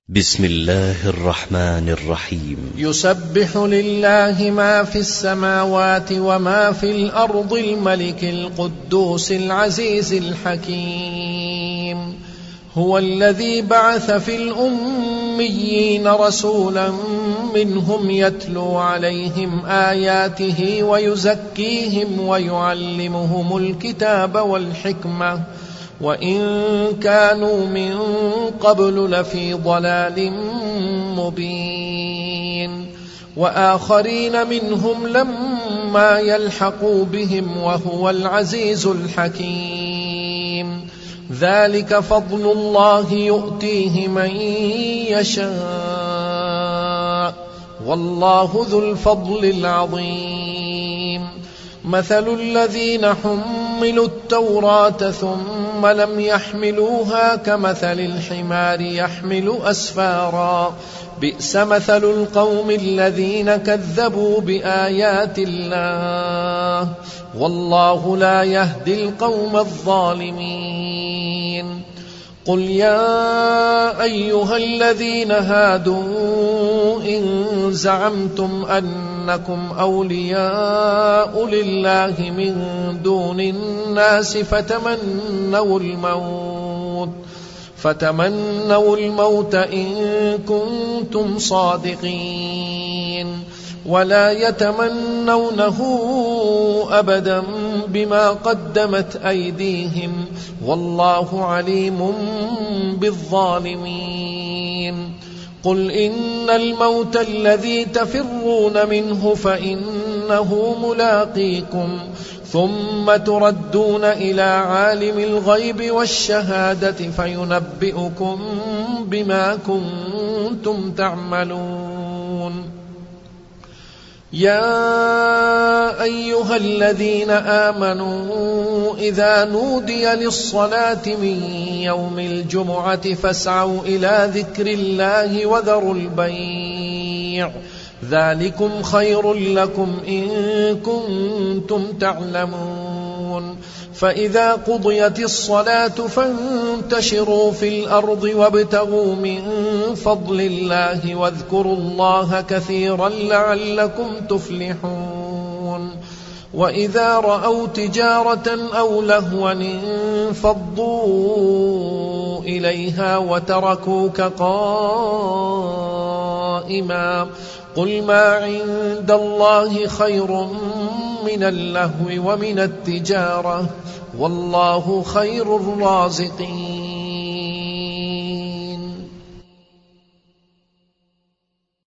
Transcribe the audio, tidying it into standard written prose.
بسم الله الرحمن الرحيم. يسبح لله ما في السماوات وما في الأرض الملك القدوس العزيز الحكيم. هو الذي بعث في الأميين رسولا منهم يتلو عليهم آياته ويزكيهم ويعلمهم الكتاب والحكمة وإن كانوا من قبل لفي ضلال مبين. وآخرين منهم لما يلحقوا بهم وهو العزيز الحكيم. ذلك فضل الله يؤتيه من يشاء والله ذو الفضل العظيم. مثل الذين حملوا التوراة ثم لم يحملوها كمثل الحمار يحمل أسفارا بئس مثل القوم الذين كذبوا بآيات الله والله لا يهدي القوم الظالمين. قل يا أيها الذين هادوا إن زعمتم أنكم أولياء لله من دون الناس فتمنوا الموت إن كنتم صادقين ولا يتمنونه أبدا بما قدمت أيديهم والله عليم بالظالمين. قل إن الموت الذي تفرون منه فإنه ملاقيكم ثم تردون إلى عالم الغيب والشهادة فينبئكم بما كنتم تعملون. يا أيها الذين آمنوا إذا نودي للصلاة من يوم الجمعة فاسعوا إلى ذكر الله وذروا البيع ذلكم خير لكم إن كنتم تعلمون. فإذا قضيت الصلاة فانتشروا في الأرض وابتغوا من فضل الله واذكروا الله كثيرا لعلكم تفلحون. وإذا رأوا تجارة أو لهوا انفضوا إليها وتركوك قائما قل ما عند الله خير من اللهو ومن التجارة والله خير الرازقين.